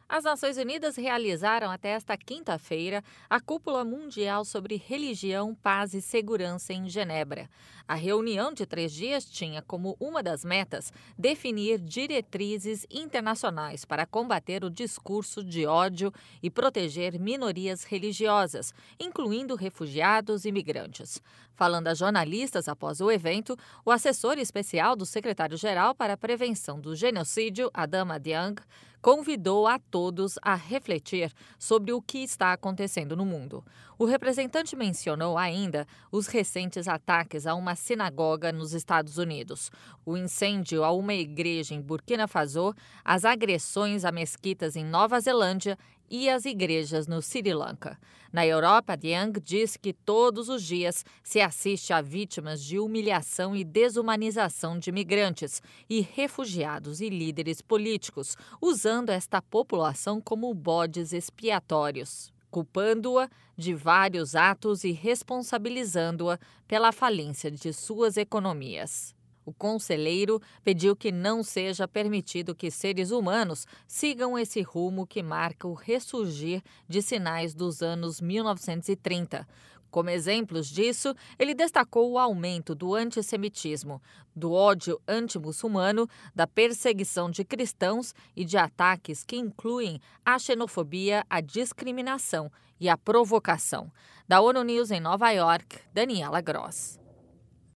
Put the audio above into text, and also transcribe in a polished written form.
As Nações Unidas realizaram até esta quinta-feira a Cúpula Mundial sobre Religião, Paz e Segurança em Genebra. A reunião de 3 dias tinha como uma das metas definir diretrizes internacionais para combater o discurso de ódio e proteger minorias religiosas, incluindo refugiados e migrantes. Falando a jornalistas após o evento, o assessor especial do secretário-geral para a prevenção do genocídio, Adama Dieng, convidou a todos a refletir sobre o que está acontecendo no mundo. O representante mencionou ainda os recentes ataques a uma sinagoga nos Estados Unidos, o incêndio a uma igreja em Burkina Faso, as agressões a mesquitas em Nova Zelândia e as igrejas no Sri Lanka. Na Europa, Dieng diz que todos os dias se assiste a vítimas de humilhação e desumanização de migrantes e refugiados e líderes políticos, usando esta população como bodes expiatórios, culpando-a de vários atos e responsabilizando-a pela falência de suas economias. O conselheiro pediu que não seja permitido que seres humanos sigam esse rumo que marca o ressurgir de sinais dos anos 1930. Como exemplos disso, ele destacou o aumento do antissemitismo, do ódio anti-muçulmano, da perseguição de cristãos e de ataques que incluem a xenofobia, a discriminação e a provocação. Da ONU News em Nova York, Daniela Gross.